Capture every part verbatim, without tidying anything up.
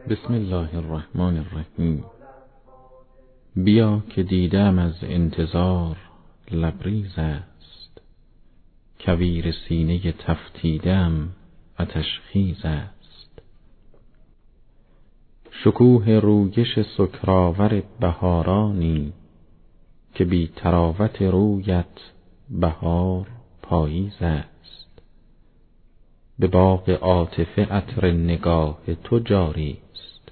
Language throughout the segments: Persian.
بسم الله الرحمن الرحیم. بیا که دیدم از انتظار لبریز است، کویر سینه تفتیدم آتش خیز است. شکوه رویش سکرآور بهارانی، که بی طراوت رویت بهار پاییز است. به باغ عاطفه عطر نگاه تو جاری است،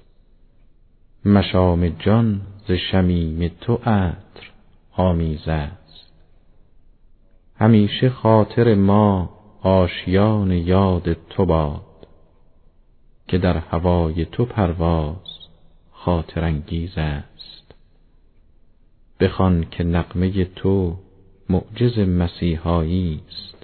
مشام جان ز شمیم تو عطر آمیز است. همیشه خاطر ما آشیان یاد تو باد، که در هوای تو پرواز خاطر انگیز است. بخوان که نغمه تو معجز مسیحایی است،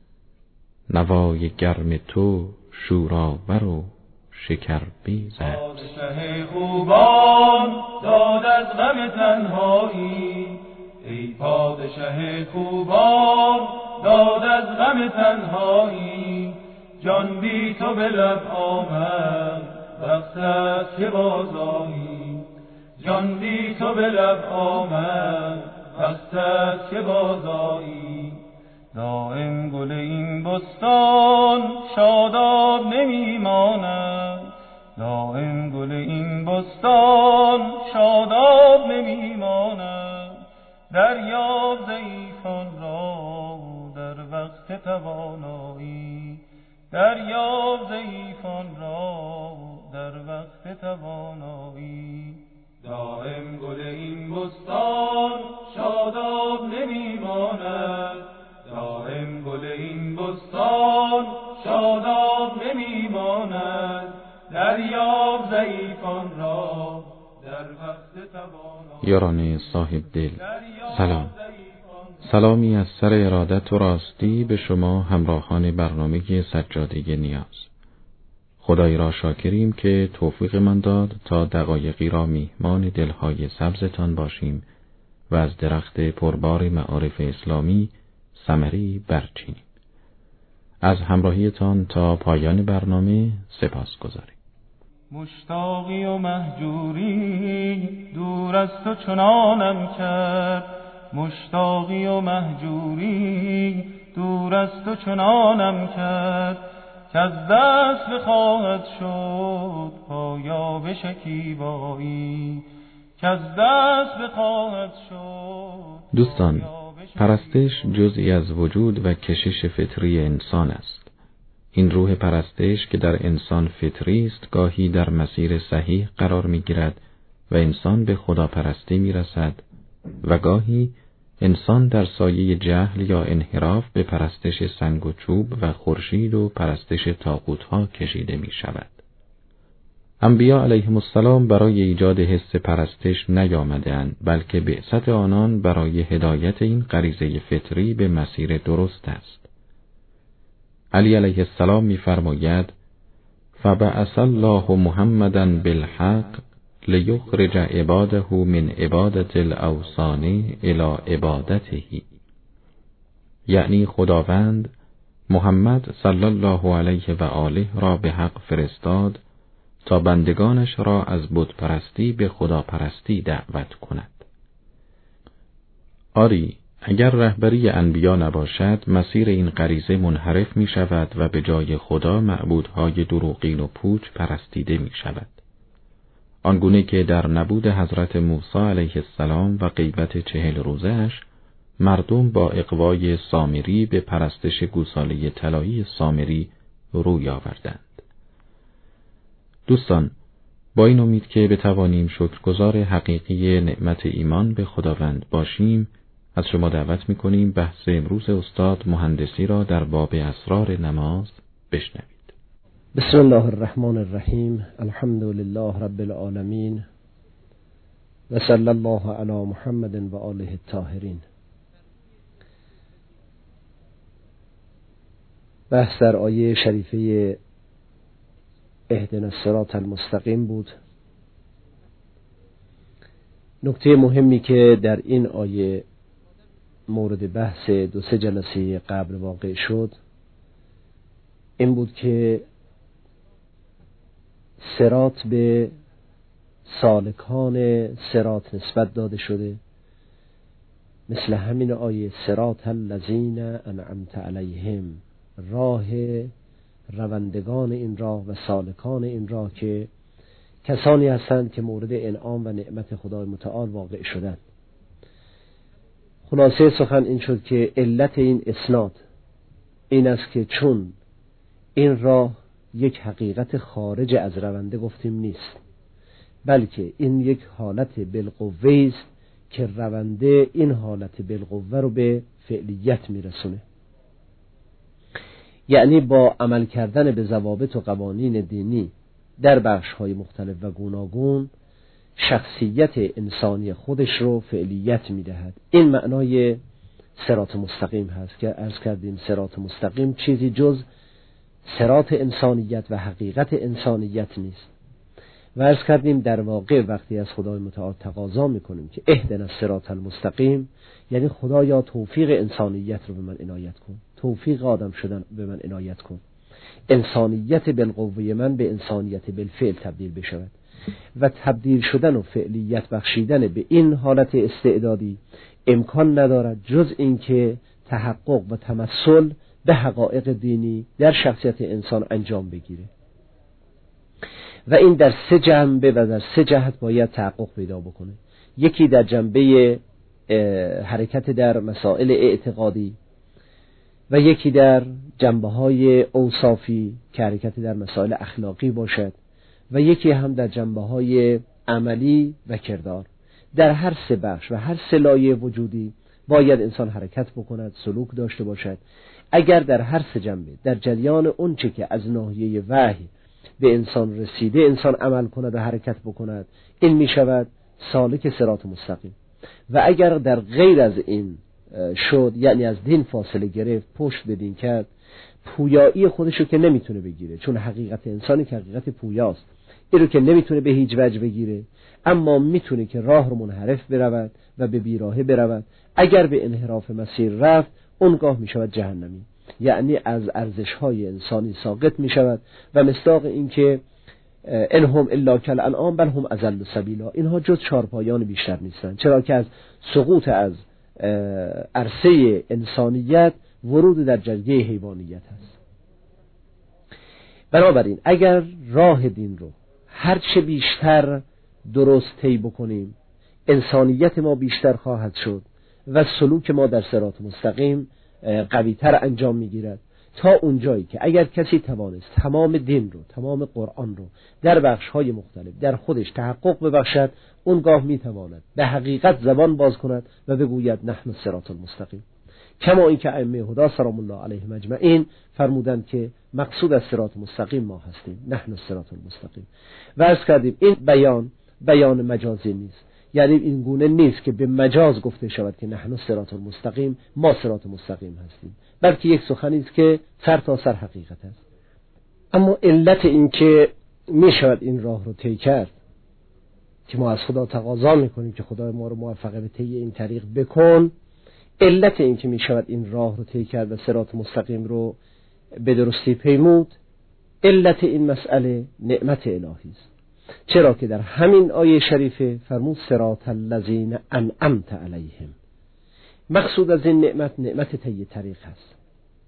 نوای گرم تو شورآور و شکربیز است. پادشه خوبان داد از غم تنهایی، ای پادشه خوبان داد از غم تنهایی. جان بی تو به لب آمد وقت است که بازآیی، جان بی تو به لب آمد وقت است که بازآیی. دائم گل این بستان شاداب نمی ماند، دائم گل این بستان شاداب نمی ماند. دریاب ضعیفان را در وقت توانایی، دریاب ضعیفان را در وقت توانایی. دائم گل این بستان شاداب نمی ماند، دائم گل این بستان شاداب نمی ماند. دریاب ضعیفان را در وقت توانایی. یاران صاحب دل سلام. سلامی از سر ارادت و راستی به شما همراهان برنامه سجاده نیاز. خدای را شاکریم که توفیق من داد تا دقایقی را میهمان دلهای سبزتان باشیم و از درخت پربار معارف اسلامی ثمری برچینیم. از همراهیتان تا پایان برنامه سپاس گذاریم. مشتاقی و مهجوری دور از تو چنانم کرد، مشتاقی و مهجوری دور از تو چنانم کرد. که از دست بخواهد شد پایاب شکیبایی، که از دست بخواهد شد. دوستان، پرستش جزئی از وجود و کشش فطری انسان است. این روح پرستش که در انسان فطری است گاهی در مسیر صحیح قرار می گیرد و انسان به خداپرستی می رسد و گاهی انسان در سایه جهل یا انحراف به پرستش سنگ و چوب و خورشید و پرستش طاغوت‌ها کشیده می شود. انبیا علیهم السلام برای ایجاد حس پرستش نیامدند، بلکه بعثت آنان برای هدایت این غریزه فطری به مسیر درست است. علی علیه السلام می‌فرماید: فبعث الله محمدا بالحق لیخرج عباده من عبادة الاوثان الی عبادته. یعنی خداوند محمد صلی الله علیه و آله را به حق فرستاد تا بندگانش را از بت پرستی به خداپرستی دعوت کند. آری، اگر رهبری انبیا نباشد، مسیر این غریزه منحرف می شود و به جای خدا معبودهای دروغین و پوچ پرستیده می شود. آنگونه که در نبود حضرت موسی علیه السلام و غیبت چهل روزه‌اش، مردم با اغوای سامری به پرستش گوساله طلایی سامری روی آوردند. دوستان، با این امید که بتوانیم شکرگزار حقیقی نعمت ایمان به خداوند باشیم، از شما دعوت می‌کنیم بحث امروز استاد مهندسی را در باب اسرار نماز بشنوید. بسم الله الرحمن الرحیم. الحمد لله رب العالمین و صلی الله علی محمد و آله الطاهرین. بحث در آیه شریفه اهدنا الصراط المستقیم بود. نکته مهمی که در این آیه مورد بحث دو سه جلسه قبل واقع شد این بود که صراط به سالکان صراط نسبت داده شده، مثل همین آیه صراط الذین انعمت علیهم، راه روندگان این راه و سالکان این راه که کسانی هستند که مورد انعام و نعمت خدای متعال واقع شدند. خلاصه سخن این شد که علت این اسناد این است که چون این راه یک حقیقت خارج از رونده گفتیم نیست، بلکه این یک حالت بالقوه است که رونده این حالت بالقوه رو به فعلیت میرسونه. یعنی با عمل کردن به ضوابط و قوانین دینی در بخش‌های مختلف و گوناگون شخصیت انسانی خودش رو فعلیت میدهد. این معنای صراط مستقیم هست که عرض کردیم صراط مستقیم چیزی جز صراط انسانیت و حقیقت انسانیت نیست. و عرض کردیم در واقع وقتی از خدای متعال تقاضا میکنیم که اهدنا الصراط المستقیم، یعنی خدایا توفیق انسانیت رو به من عنایت کن، توفیق آدم شدن به من عنایت کن، انسانیت بالقوه من به انسانیت بالفعل تبدیل بشود. و تبدیل شدن و فعلیت بخشیدن به این حالت استعدادی امکان ندارد جز اینکه تحقق و تمثل به حقایق دینی در شخصیت انسان انجام بگیره. و این در سه جنبه و در سه جهت باید تحقق پیدا بکنه. یکی در جنبه حرکت در مسائل اعتقادی و یکی در جنبه های اوصافی که حرکت در مسائل اخلاقی باشد و یکی هم در جنبه های عملی و کردار. در هر سه بخش و هر سه لایه وجودی باید انسان حرکت بکند، سلوک داشته باشد. اگر در هر سه جنبه در جریان اون چه که از ناحیه وحی به انسان رسیده انسان عمل کند و حرکت بکند، این می شود سالک صراط مستقیم. و اگر در غیر از این شد، یعنی از دین فاصله گرفت، پشت به دین کرد، پویایی خودشو که نمیتونه بگیره، چون حقیقت انسانی که حقیقت پویاست، این رو که نمیتونه به هیچ وجه بگیره، اما میتونه که راه رو منحرف برود و به بیراهه برود. اگر به انحراف مسیر رفت، اونگاه میشود جهنمی، یعنی از ارزش‌های انسانی ساقط میشود. و مصداق این که انهم الا کالانعام بل هم اضل سبیلا، اینها جز چارپایان بیشتر نیستند، چرا که از سقوط از عرصه انسانیت ورود در جریه حیوانیت هست. بنابراین اگر راه دین رو هرچه بیشتر درست طی بکنیم، انسانیت ما بیشتر خواهد شد و سلوک ما در صراط مستقیم قوی‌تر انجام میگیرد، تا اونجایی که اگر کسی توانست تمام دین رو، تمام قرآن رو در بخش‌های مختلف در خودش تحقق ببخشد، اونگاه میتواند به حقیقت زبان باز کند و بگوید نحن الصراط المستقیم. کما اینکه ائمه هدا سلام الله علیهم اجمعین فرمودند که مقصود از صراط مستقیم ما هستیم، نحن الصراط المستقیم. و عرض کردیم این بیان بیان مجازی نیست، یعنی این گونه نیست که به مجاز گفته شود که نحن الصراط المستقیم، ما صراط مستقیم هستیم، بلکه یک سخنی است که سر تا سر حقیقت است. اما علت این که می شود این راه رو طی کرد که ما از خدا تقاضا میکنیم که خدای ما رو موفق به طی این طریق بکن، علت این که می شود این راه رو طی کرد و صراط مستقیم رو به درستی پیمود، علت این مسئله نعمت الهی است. چرا که در همین آیه شریفه فرمود صراط الذین انعمت علیهم. مقصود از این نعمت نعمت طی طریق هست.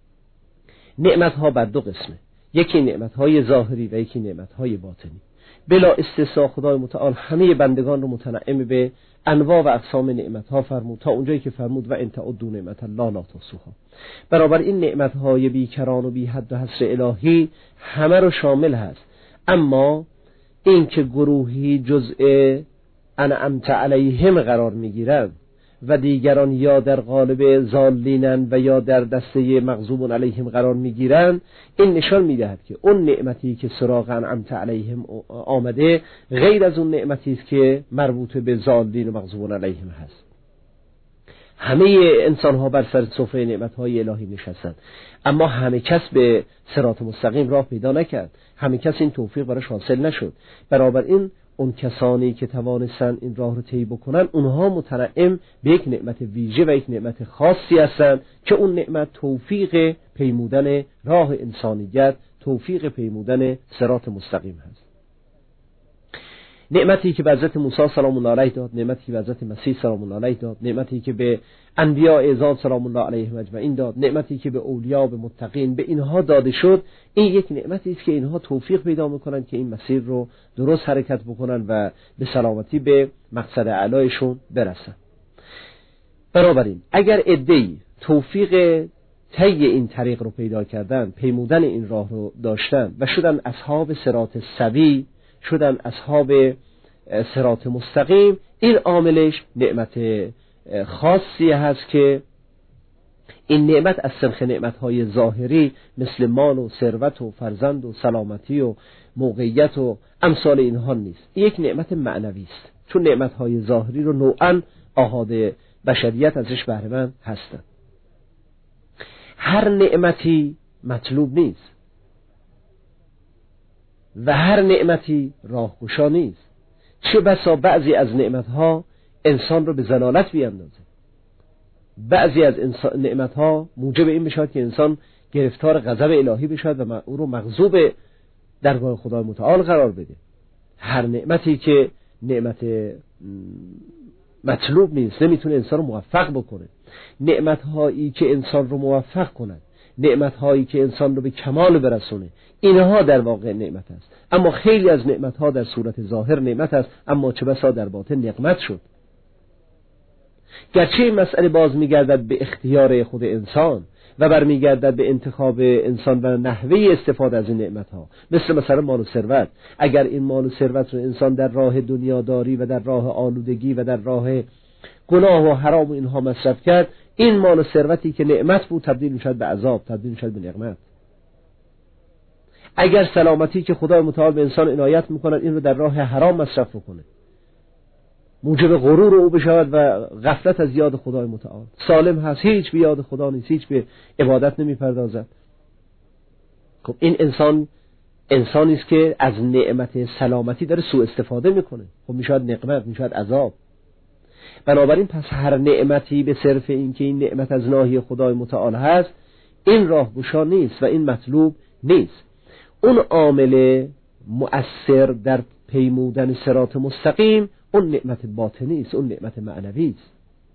نعمت ها بر دو قسمه، یکی نعمت های ظاهری و یکی نعمت های باطنی. بلا استثناء خدای متعال همه بندگان رو متنعم به انواع و اقسام نعمت ها فرمود، تا اونجایی که فرمود و ان تعدوا نعمت الله لا تحصوها. برابر این نعمت های بیکران و بی حد و حصر الهی همه رو شامل هست، اما این که گروهی جزء انعمت علیهم قرار میگیرند و دیگران یا در قالب ضالینن و یا در دسته مغضوب علیهم قرار میگیرند، این نشان میدهد که اون نعمتی که سراغ انعمت علیهم آمده غیر از اون نعمتی است که مربوط به ضالین و مغضوب علیهم هست. همه انسان ها بر سر سفره نعمت های الهی نشستند، اما همه کس به صراط مستقیم راه پیدا نکرد، همه کس این توفیق براش حاصل نشد. برابر این اون کسانی که توانستن این راه رو طی بکنن، اونها متنعم به یک نعمت ویژه و یک نعمت خاصی هستند که اون نعمت توفیق پیمودن راه انسانیت، توفیق پیمودن صراط مستقیم هست. نعمتی که به حضرت موسی سلام الله علیه داد، نعمتی که به حضرت مسیح سلام الله علیه داد، نعمتی که به انبیاء اعزام سلام الله علیهم اجمعین داد، نعمتی که به اولیا، به متقین، به اینها داده شد، این یک نعمتی است که اینها توفیق پیدا میکنن که این مسیر رو درست حرکت بکنن و به سلامتی به مقصد اعلایشون برسن. بنابراین اگر عده‌ای توفیق طی این طریق رو پیدا کردن، پیمودن این راه رو داشتن و شدن اصحاب صراط سوی، شدن اصحاب صراط مستقیم، این عاملش نعمت خاصی هست که این نعمت از سنخ نعمت‌های ظاهری مثل مال و ثروت و فرزند و سلامتی و موقعیت و امثال اینها نیست. این یک نعمت معنوی است، چون نعمت‌های ظاهری رو نوعاً آحاد بشریت ازش بهره مند هستند. هر نعمتی مطلوب نیست و هر نعمتی راهگشا نیست. چه بسا بعضی از نعمتها انسان رو به ضلالت بیاندازه، بعضی از نعمتها موجب این بشود که انسان گرفتار غضب الهی بشود و او رو مغضوب درگاه خدای متعال قرار بده. هر نعمتی که نعمت مطلوب نیست نمیتونه انسان رو موفق بکنه. نعمتهایی که انسان رو موفق کند، نعمتهایی که انسان رو به کمال برسونه، اینها در واقع نعمت است. اما خیلی از نعمتها در صورت ظاهر نعمت است، اما چه بسا در باطن نقمت شد. گرچه این مسئله باز میگردد به اختیار خود انسان و برمیگردد به انتخاب انسان و نحوه استفاده از این نعمتها، مثل مثلا مال و ثروت. اگر این مال و ثروت رو انسان در راه دنیاداری و در راه آلودگی و در راه گناه و حرام و اینها مصرف کرد، این مال و ثروتی که نعمت بود تبدیل میشد به عذاب، تبدیل میشد به نقمت. اگر سلامتی که خدای متعال به انسان عنایت میکند این رو در راه حرام مصرف بکنه، موجب غرور او بشود و غفلت از یاد خدای متعال. سالم هست، هیچ به یاد خدا نیست، هیچ به عبادت نمیپردازد. خب این انسان انسانی است که از نعمت سلامتی داره سوء استفاده میکنه. خب میشود نقمت، میشود عذاب. بنابراین پس هر نعمتی به صرف این که این نعمت از ناحیه خدای متعال هست، این راهگشا نیست و این مطلوب نیست. اون عامل مؤثر در پیمودن صراط مستقیم اون نعمت باطنی است، اون نعمت معنوی است.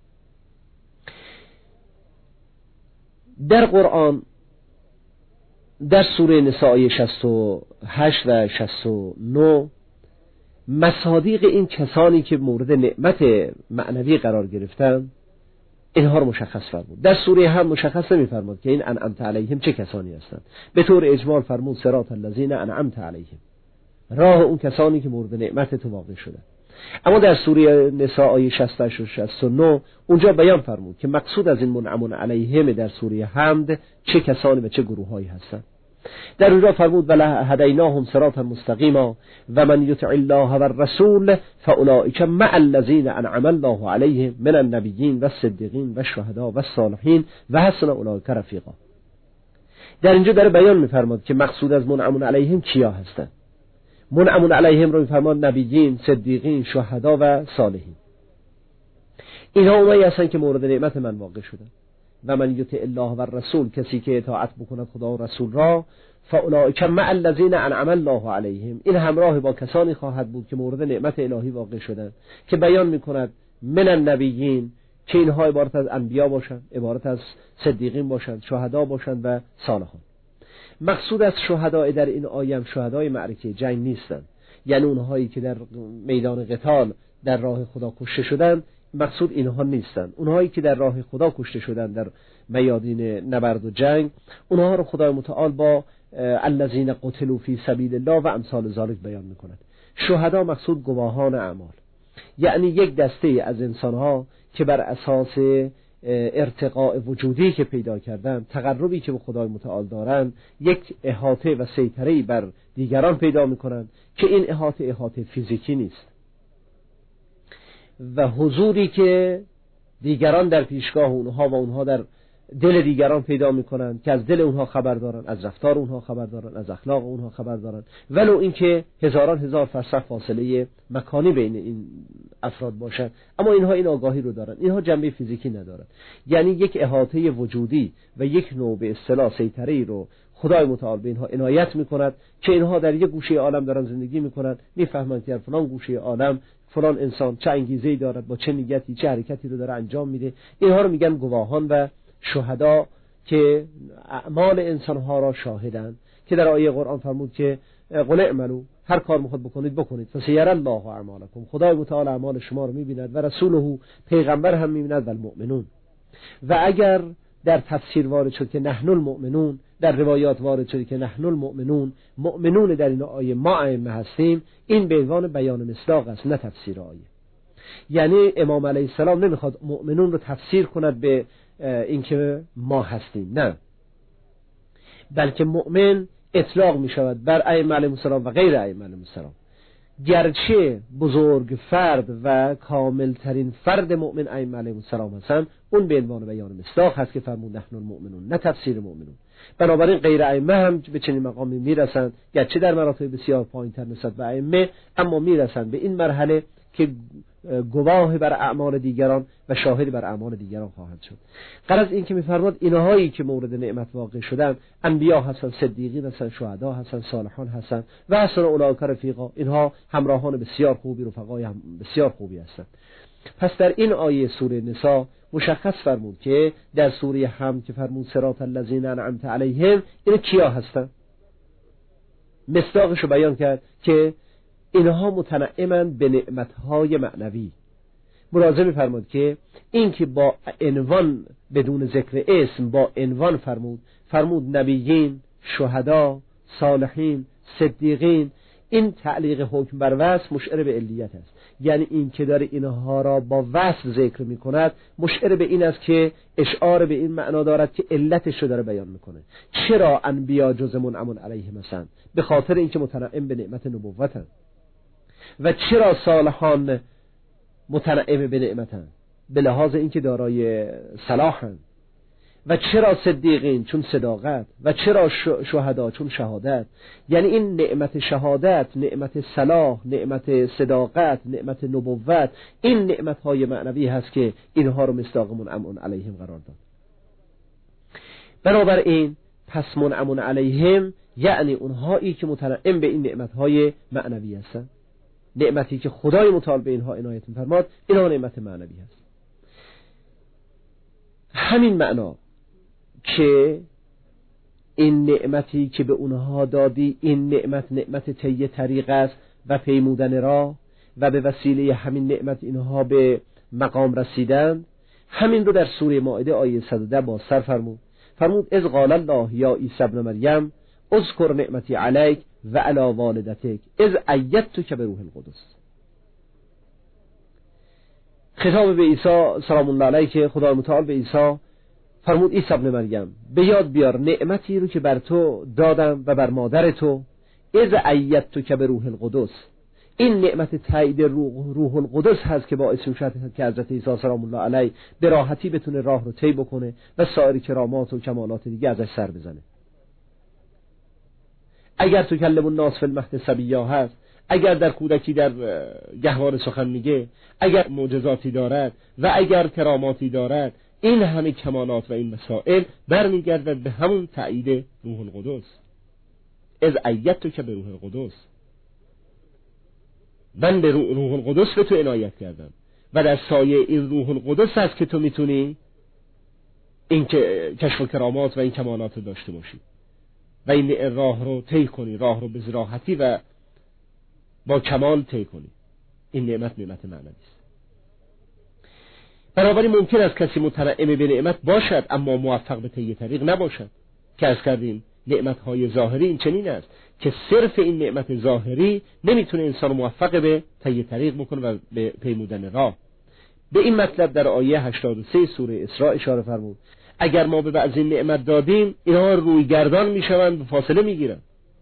در قرآن در سوره نساء شصت و هشت و شصت و نه مصادیق این کسانی که مورد نعمت معنوی قرار گرفتن اینها رو مشخص فرمود. در سوره هم مشخص نمی فرمود که این انعمت علیهم چه کسانی هستند. به طور اجمال فرمود صراط الذین انعمت علیهم، راه اون کسانی که مورد نعمت تو واقع شدن. اما در سوره نساء شصت و شصت و نه اونجا بیان فرمود که مقصود از این منعم علیهم در سوره حمد چه کسانی و چه گروهایی هستند. در اونجا فرمود ولهدیناهم صراطا مستقیما و من یطع الله و الرسول فاولئک مع الذین انعم الله علیهم من النبیین و الصدیقین و الشهداء و الصالحین و حسن اولئک رفیقا. در اینجا داره بیان می‌فرماد که مقصود از منعم علیهم کیا هستند. منعم علیهم رو می‌فرماد نبیین، صدیقین، شهدا و صالحین. اینها اونایی هستند که مورد نعمت من واقع شدن. و من یطع الله و الرسول، کسی که اطاعت بکند خدا و رسول را، فاولئک مع الذین انعم الله علیهم، این همراه با کسانی خواهد بود که مورد نعمت الهی واقع شدند، که بیان می‌کند من النبیین، که اینها عبارت از انبیا باشند، عبارت از صدیقین باشند، شهدا باشند و صالحان. مقصود از شهدا در این آیه هم شهدای معرکه جنگ نیستند، یعنی اونهایی که در میدان قتال در راه خدا کشته شدند، مقصود اینها نیستند. اونهایی که در راه خدا کشته شدند در میادین نبرد و جنگ، اونها رو خدای متعال با الذین قتلوا فی سبیل الله و امثال ذلک بیان میکند. شهدا مقصود گواهان اعمال، یعنی یک دسته از انسانها که بر اساس ارتقاء وجودی که پیدا کردن، تقربی که به خدای متعال دارن، یک احاطه و سیطره‌ای بر دیگران پیدا میکنند که این احاطه احاطه فیزیکی نیست و حضوری که دیگران در پیشگاه اونها و اونها در دل دیگران پیدا میکنند که از دل اونها خبر دارن، از رفتار اونها خبر دارن، از اخلاق اونها خبر دارن، ولو اینکه هزاران هزار فرسخ فاصله مکانی بین این افراد باشد، اما اینها این آگاهی رو دارن. اینها جنبه فیزیکی ندارن، یعنی یک احاطه وجودی و یک نوع به اصطلاح سیطره‌ای رو خدای متعال به اینها عنایت میکند که اینها در یک گوشه عالم دارن زندگی میکنن، میفهمند که در فلان گوشه عالم فلان انسان چه انگیزه‌ای دارد، با چه نیتی چه حرکتی رو داره انجام میده. اینها رو میگن گواهان و شهدا که اعمال انسانها را شاهدند، که در آیه قرآن فرمود که قل اعملوا، هر کار میخواد بکنید بکنید، فسیری الله اعمالکم، خدای متعال اعمال شما رو میبیند و رسوله، پیغمبر هم میبیند، و المؤمنون. و اگر در تفسیر وارد شد که نحن المؤمنون، در روایات وارد شد که نحن المؤمنون، مؤمنون در این آیه ما ائمه هستیم، این به عنوان بیان مصداق است، نه تفسیر آیه. یعنی امام علیه السلام نمیخواد مؤمنون رو تفسیر کند به اینکه ما هستیم، نه، بلکه مؤمن اطلاق می شود بر ائمه علیهم السلام و غیر ائمه علیهم السلام. گرچه بزرگ فرد و کامل ترین فرد مؤمن ائمه علیهم السلام هستند، اون به عنوان بیان مصداق هست که فرمود نحن المؤمنون، نه تفسیر مؤمنون. بنابراین غیر ائمه هم به چنین مقامی میرسند، گرچه در مراتب بسیار پایین‌تر نسبت به ائمه، اما میرسند به این مرحله که گواه بر اعمال دیگران و شاهد بر اعمال دیگران خواهند شد. غرض این که می‌فرماد اینهایی که مورد نعمت واقع شدن، انبیا هستن، صدیقین هستن، شهدا هستن، صالحان هستن و حسن اولئک رفیقا، اینها همراهان بسیار خوبی، رفقای هم بسیار خوبی هستند. پس در این آیه سوره نساء مشخص فرمود که در سوره حمد که فرمود صراط الذین انعمت علیهم، این کیا هستن؟ مصداقش رو بیان کرد که اینها متنعمند به نعمتهای معنوی. ملاحظه می‌فرمود که این که با عنوان بدون ذکر اسم با عنوان فرمود، فرمود نبیین، شهدا، صالحین، صدیقین، این تعلیق حکم بر وصف مشعر به علیت است. یعنی این که داره اینها را با وصف ذکر می‌کند مشعر به این است که اشعار به این معنا دارد که علتش رو داره بیان می‌کنه. چرا انبیا جز منعم علیهم هستند؟ به خاطر اینکه متنعم به نعمت نبوتند. و چرا صالحان متنعم به نعمتند؟ به لحاظ اینکه دارای صلاحند. و چرا صدیقین؟ چون صداقت. و چرا شهدا؟ چون شهادت. یعنی این نعمت شهادت، نعمت صلاح، نعمت صداقت، نعمت نبوت، این نعمتهای معنوی هست که اینها رو مصداق منعم علیهم قرار داد. بنابراین پس منعم علیهم یعنی اونهایی که متنعم به این نعمتهای معنوی هستند. نعمتی که خدای متعال به اینها عنایت می‌فرماد، اینها نعمت معنوی هست. همین معنا که این نعمتی که به اونها دادی، این نعمت نعمت طی طریق است و پیمودن راه، و به وسیله همین نعمت اینها به مقام رسیدند. همین رو در سوره مائده آیه صد و ده باز سر فرمود. فرمود اذ قال الله یا عیسی ابن مریم اذکر نعمتی علیک و علی والدتک اذ ایدتک بروح القدس. خطاب به عیسی سلام الله علیه که خدای متعال به عیسی فرمود عیسی ابن مریم به یاد بیار نعمتی رو که بر تو دادم و بر مادر تو، اذ ایدتک بروح القدس. این نعمت تایید روح, روح القدس هست که باعث می‌شود که حضرت عیسی سلام الله علیه به راحتی بتونه راه رو طی بکنه و سایر کرامات و کمالات دیگه ازش سر بزنه. اگر تو کلم الناس فی المهد صبیا هست، اگر در کودکی در گهواره سخن میگه، اگر معجزاتی دارد و اگر کراماتی دارد، این همه کمالات و این مسائل برمیگردد به همون تایید روح القدس. از ایدتک به روح القدس، من به روح القدس به تو عنایت کردم و در سایه این روح القدس هست که تو میتونی این که کشف و کرامات و این کمالات رو داشته باشی و این راه رو طی کنی، راه رو به ذراحتی و با کمال طی کنی. این نعمت نعمت معنوی است. بنابراین ممکن است کسی متنعم به نعمت باشد اما موفق به طی طریق نباشد، که از کردیم نعمت‌های ظاهری این چنین است که صرف این نعمت ظاهری نمیتونه انسان موفق به طی طریق بکنه و به پیمودن راه. به این مطلب در آیه هشتاد و سه سوره اسراء اشاره فرمود اگر ما به بعضی نعمت دادیم اینها روی گردان میشوند و فاصله میگیرن.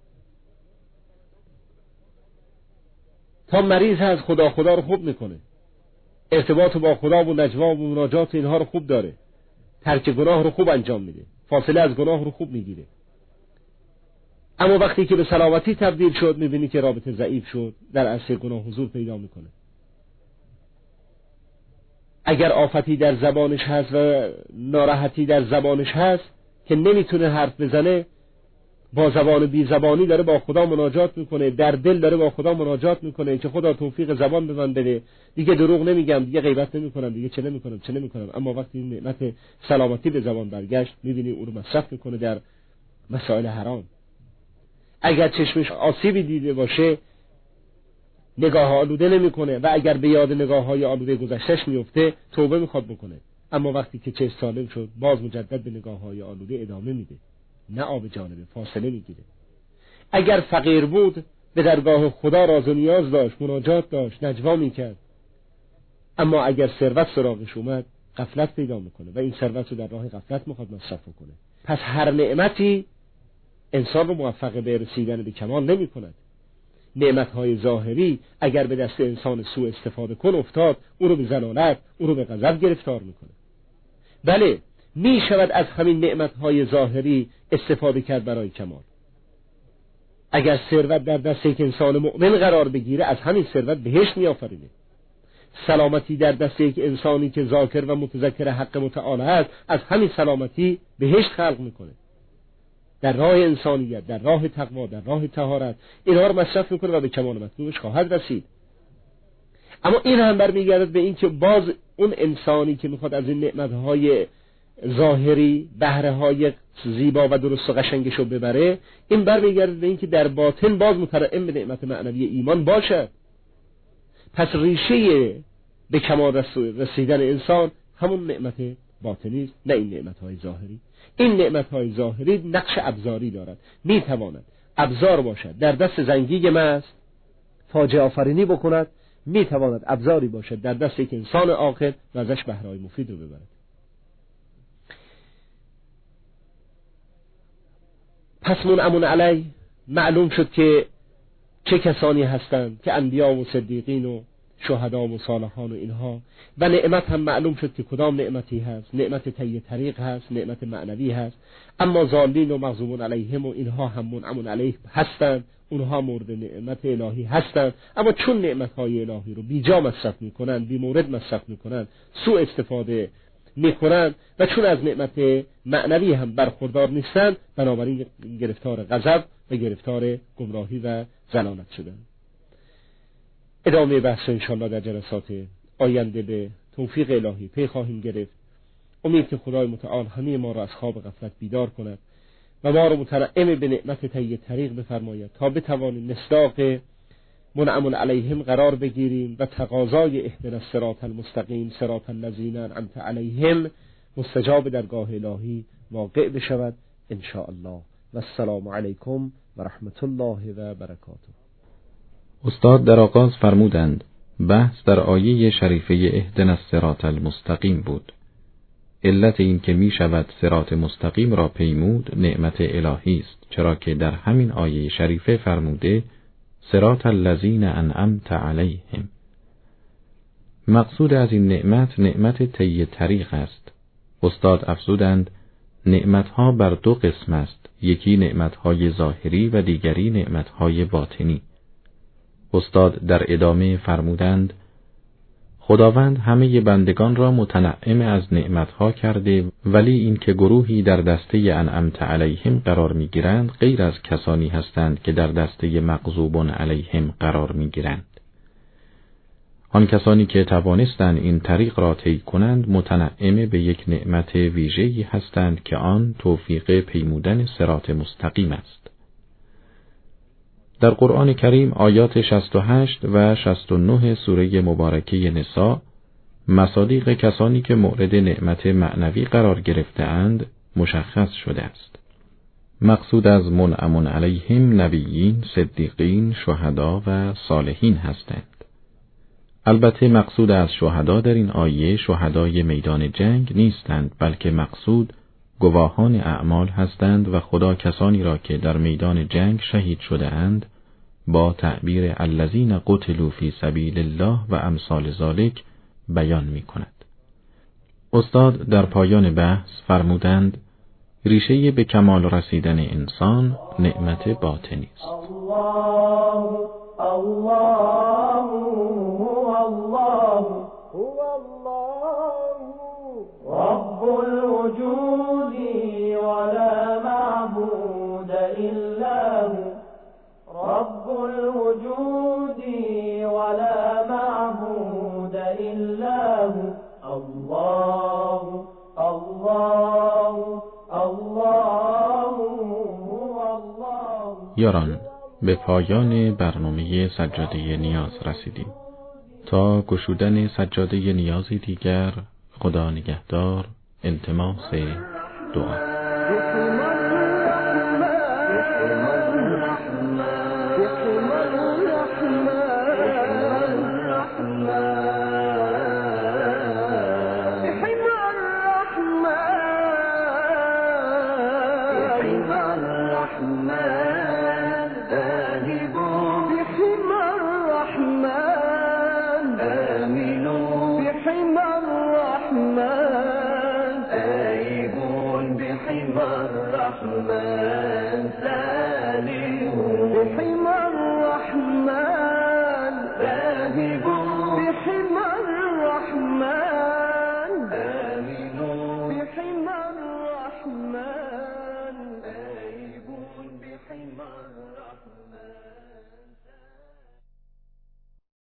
تا مریض هست خدا خدا رو خوب میکنه، ارتباط با خدا و نجوا و مناجات اینها رو خوب داره، ترک گناه رو خوب انجام میده، فاصله از گناه رو خوب میگیره. اما وقتی که به سلامتی تبدیل شد میبینی که رابطه ضعیف شد، در عرصه گناه حضور پیدا میکنه. اگر آفتی در زبانش هست و ناراحتی در زبانش هست که نمیتونه حرف بزنه، با زبان بی زبانی داره با خدا مناجات میکنه، در دل داره با خدا مناجات میکنه که خدا توفیق زبان به من بده، دیگه دروغ نمیگم، دیگه غیبت نمیکنم، دیگه چه نمیکنم چه نمیکنم. اما وقتی این نعمت سلامتی به زبان برگشت، میبینی اون رو مصرف میکنه در مسائل حرام. اگر چشمش آسیبی دیده باشه نگاه آلوده نمیکنه و اگر به یاد نگاه های آلوده گذشتهش میفته توبه میخواد بکنه. اما وقتی که چشم سالم شد باز مجدد به نگاه های آلوده ادامه میده، نه آب جانبه، فاصله میگیره. اگر فقیر بود به درگاه خدا راز و نیاز داشت، مناجات داشت، نجوا میکرد. اما اگر ثروت سراغش اومد غفلت پیدا میکنه و این ثروت رو در راه غفلت میخواد مصرف کنه. پس هر نعمتی انسان رو موفق به رسیدن به کمال نمی کند. نعمتهای ظاهری اگر به دست انسان سوء استفاده کن افتاد، او رو به ضلالت، او رو به غضب گرفتار میکنه. بله، می شود از همین نعمتهای ظاهری استفاده کرد برای کمال. اگر ثروت در دست یک انسان مؤمن قرار بگیره، از همین ثروت بهشت می آفرینه. سلامتی در دست یک انسانی که ذاکر و متذکر حق متعال است، از همین سلامتی بهشت خلق میکنه. در راه انسانیت، در راه تقوا، در راه طهارت اینها رو مصرف میکنه و به کمال مطلوبش خواهد رسید. اما این هم برمیگردد به این که باز اون انسانی که میخواد از این نعمتهای ظاهری بهره های زیبا و درست و قشنگش رو ببره، این برمیگردد به این که در باطن باز مترعم به نعمت معنوی ایمان باشد. پس ریشه به کمال رسیدن انسان همون نعمت باطنی است، نه این نعمتهای ظاهری. این نعمتهای ظاهری نقش ابزاری دارد، میتواند ابزار باشد در دست زنگی مست فاجعه آفرینی بکند، میتواند ابزاری باشد در دست یک انسان عاقل و ازش بهره‌های مفید رو ببرد. پس منعم علی معلوم شد که چه کسانی هستند که انبیا و صدیقین و شهدا و صالحان و اینها، و نعمت هم معلوم شد که کدام نعمتی هست، نعمت طی طریق هست، نعمت معنوی هست. اما ضالین و مغضوب علیهم و اینها هم منعم علیه هستند، اونها مورد نعمت الهی هستند. اما چون نعمتهای الهی رو بی جا مصرف میکنن، بی مورد مصرف میکنن، سوء استفاده میکنن و چون از نعمت معنوی هم برخوردار نیستن، بنابراین گرفتار غضب و گرفتار گمراهی و ضلالت شدن. ادامه بحث انشاءالله در جلسات آینده به توفیق الهی پی خواهیم گرفت. امید که خدای متعال همه ما را از خواب غفلت بیدار کند و ما را متنعم به نعمت طی طریق بفرماید تا بتوانیم مصداق منعم علیهم قرار بگیریم و تقاضای اهدنا الصراط المستقیم صراط الذین انعمت علیهم مستجاب درگاه الهی واقع بشود ان شاء الله. و السلام علیکم و رحمت الله و برکاته. استاد در آغاز فرمودند بحث در آیه شریفه اهدنا الصراط المستقیم بود. علت این که می شود صراط مستقیم را پیمود نعمت الهی است، چرا که در همین آیه شریفه فرموده صراط الذین انعمت علیهم. مقصود از این نعمت نعمت طی طریق است. استاد افزودند نعمتها بر دو قسم است، یکی نعمتهای ظاهری و دیگری نعمتهای باطنی. استاد در ادامه فرمودند خداوند همه بندگان را متنعم از نعمتها کرده، ولی این که گروهی در دسته انعمت علیهم قرار میگیرند غیر از کسانی هستند که در دسته مغضوب علیهم قرار میگیرند. آن کسانی که توانستند این طریق را طی کنند متنعم به یک نعمت ویژه‌ای هستند که آن توفیق پیمودن صراط مستقیم است. در قرآن کریم آیات شصت و هشت و شصت و نه سوره مبارکه نساء مصادیق کسانی که مورد نعمت معنوی قرار گرفته‌اند مشخص شده است. مقصود از منعم علیهم نبیین، صدیقین، شهدا و صالحین هستند. البته مقصود از شهدا در این آیه شهدای میدان جنگ نیستند، بلکه مقصود گواهان اعمال هستند و خدا کسانی را که در میدان جنگ شهید شده اند با تعبیر الذین قتلوا فی سبیل الله و امثال ذلک بیان می کند. استاد در پایان بحث فرمودند ریشه به کمال رسیدن انسان نعمت باطنی است. الله الله الله هو الله رب الوجود ولا معبود الا یاران، به پایان برنامه سجاده نیاز رسیدیم. تا گشودن سجاده نیازی دیگر، خدا نگهدار. التماس دعا.